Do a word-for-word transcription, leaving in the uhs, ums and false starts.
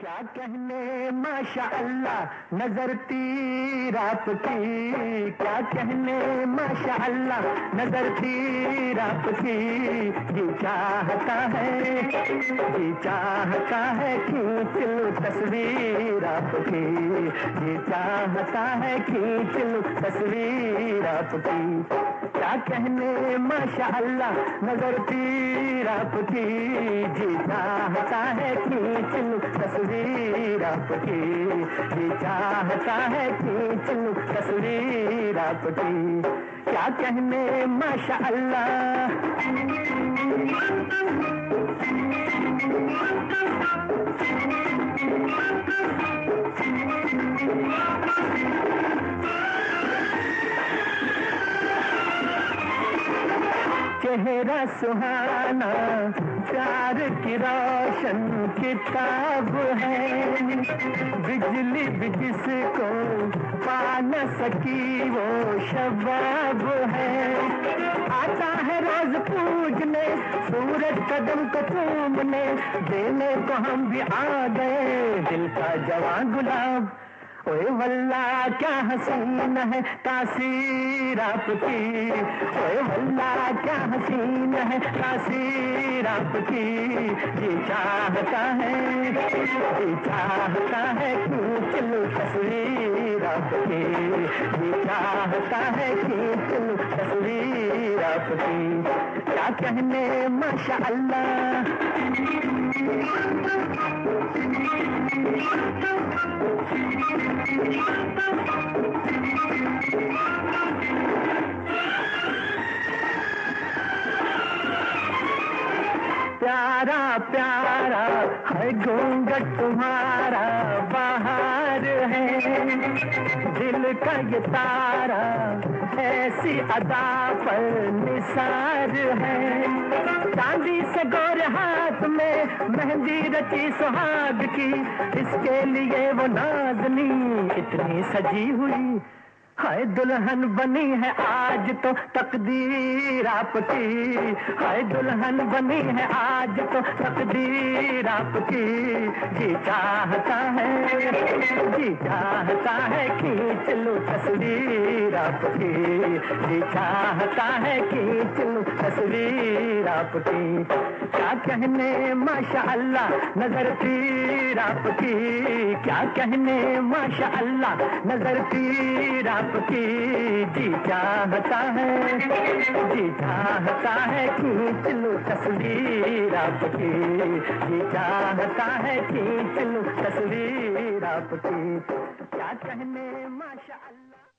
क्या कहने माशा अल्लाह नजर तीर आपकी, क्या कहने माशा अल्लाह नजर तीर आपकी। जी चाहता है, जी चाहता है खींच लूं तस्वीर आपकी, जी चाहता है खींच लूं तस्वीर आपकी। क्या कहने माशा अल्लाह नजर तीर आपकी, जी चाहता है खींच लूं तस्वीर आपकी, जी चाहता है खींच लूं तस्वीर आपकी। क्या कहने माशा अल्लाह। चेहरा सुहाना प्यार की रोशन किताब है, बिजली भी जिसको पा न सकी वो शबाब है। आता है रोज पूजने सूरज कदम को चूमने, देने को हम भी आ गए दिल का जवां गुलाब। ओए वल्ला क्या हसीन है तासीर आपकी, ओए वल्ला क्या हसीन है तासीर आपकी। जी चाहता है, जी चाहता है खींच लूं तस्वीर आपकी, जी चाहता है खींच लूं तस्वीर आपकी। क्या कहने माशा अल्लाह। प्यारा प्यारा है घूंघट तुम्हारा बाहर है, दिल का ये तारा ऐसी अदा पर निसार है। चांदी से गोरे हाथ में मेहंदी रची सुहाग की, इसके लिए वो नाज़नी इतनी सजी हुई। हाय दुल्हन बनी है आज तो तकदीर आपकी, हाय दुल्हन बनी है आज तो तकदीर आपकी। जी चाहता है, जी चाहता है खींच लूं तस्वीर आपकी, जी चाहता है खींच लूं तस्वीर आपकी। क्या कहने माशा अल्लाह नजर तीर आपकी, क्या कहने माशा अल्लाह नजर तीर आपकी। जी चाहता है, जी चाहता है खींच लूं तस्वीर आपकी, जी चाहता है खींच लूं तस्वीर आपकी। क्या कहने माशा अल्लाह।